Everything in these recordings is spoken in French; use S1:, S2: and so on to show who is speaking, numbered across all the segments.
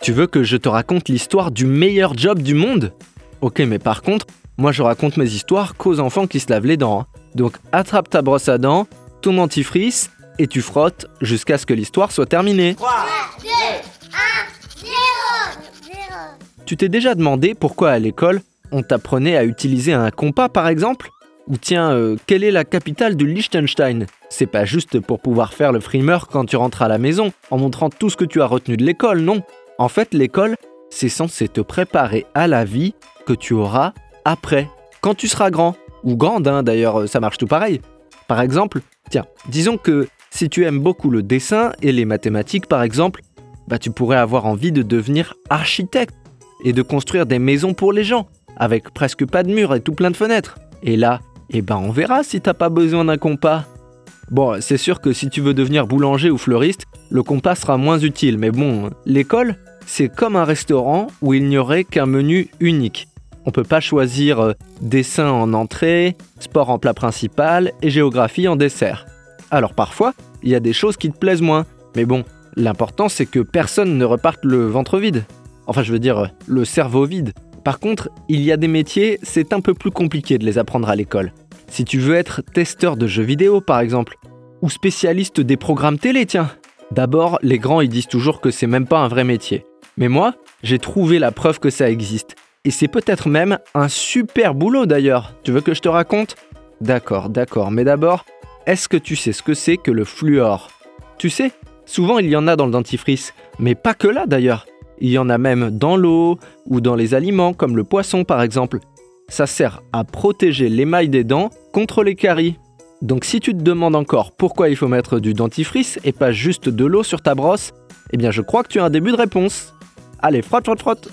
S1: Tu veux que je te raconte l'histoire du meilleur job du monde ? Ok, mais par contre, moi je raconte mes histoires qu'aux enfants qui se lavent les dents. Donc attrape ta brosse à dents, ton dentifrice et tu frottes jusqu'à ce que l'histoire soit terminée.
S2: 3, 2, 1, 0.
S1: Tu t'es déjà demandé pourquoi à l'école, on t'apprenait à utiliser un compas par exemple ? Ou tiens, quelle est la capitale du Liechtenstein ? C'est pas juste pour pouvoir faire le frimeur quand tu rentres à la maison, en montrant tout ce que tu as retenu de l'école, non. En fait, l'école, c'est censé te préparer à la vie que tu auras après, quand tu seras grand. Ou grande, d'ailleurs, ça marche tout pareil. Par exemple, tiens, disons que si tu aimes beaucoup le dessin et les mathématiques par exemple, tu pourrais avoir envie de devenir architecte et de construire des maisons pour les gens, avec presque pas de murs et tout plein de fenêtres. Et là, on verra si t'as pas besoin d'un compas. Bon, c'est sûr que si tu veux devenir boulanger ou fleuriste, le compas sera moins utile. Mais bon, l'école, c'est comme un restaurant où il n'y aurait qu'un menu unique. On peut pas choisir dessin en entrée, sport en plat principal et géographie en dessert. Alors parfois, il y a des choses qui te plaisent moins. Mais bon, l'important c'est que personne ne reparte le ventre vide. Enfin, je veux dire, le cerveau vide. Par contre, il y a des métiers, c'est un peu plus compliqué de les apprendre à l'école. Si tu veux être testeur de jeux vidéo, par exemple, ou spécialiste des programmes télé, tiens. D'abord, les grands, ils disent toujours que c'est même pas un vrai métier. Mais moi, j'ai trouvé la preuve que ça existe. Et c'est peut-être même un super boulot d'ailleurs. Tu veux que je te raconte ? D'accord. Mais d'abord, est-ce que tu sais ce que c'est que le fluor ? Tu sais, souvent il y en a dans le dentifrice, mais pas que là d'ailleurs. Il y en a même dans l'eau ou dans les aliments, comme le poisson par exemple. Ça sert à protéger l'émail des dents contre les caries. Donc si tu te demandes encore pourquoi il faut mettre du dentifrice et pas juste de l'eau sur ta brosse, je crois que tu as un début de réponse. Allez, frotte.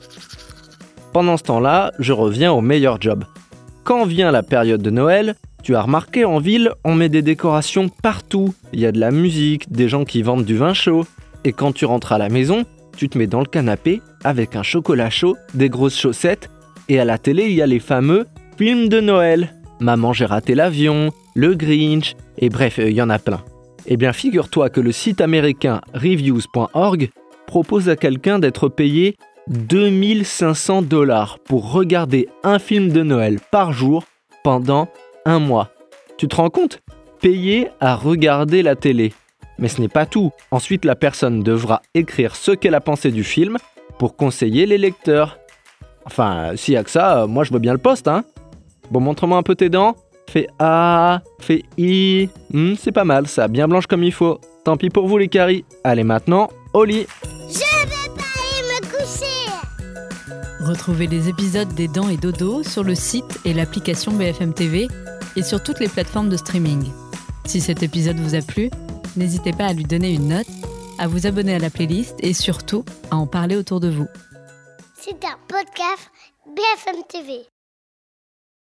S1: Pendant ce temps-là, je reviens au meilleur job. Quand vient la période de Noël, tu as remarqué en ville, on met des décorations partout. Il y a de la musique, des gens qui vendent du vin chaud. Et quand tu rentres à la maison, tu te mets dans le canapé avec un chocolat chaud, des grosses chaussettes, et à la télé, il y a les fameux films de Noël. Maman, j'ai raté l'avion, le Grinch, et bref, il y en a plein. Figure-toi que le site américain reviews.org propose à quelqu'un d'être payé 2500 $ pour regarder un film de Noël par jour pendant 1 mois. Tu te rends compte ? Payer à regarder la télé. Mais ce n'est pas tout. Ensuite, la personne devra écrire ce qu'elle a pensé du film pour conseiller les lecteurs. Enfin, s'il y a que ça, moi je veux bien le poste, Bon, montre-moi un peu tes dents. Fais A, fais I. C'est pas mal, ça, bien blanche comme il faut. Tant pis pour vous les caries. Allez maintenant, au lit.
S2: Je vais pas aller me coucher.
S3: Retrouvez les épisodes des Dents et Dodo sur le site et l'application BFM TV et sur toutes les plateformes de streaming. Si cet épisode vous a plu, n'hésitez pas à lui donner une note, à vous abonner à la playlist et surtout à en parler autour de vous.
S2: C'est un podcast BFM TV.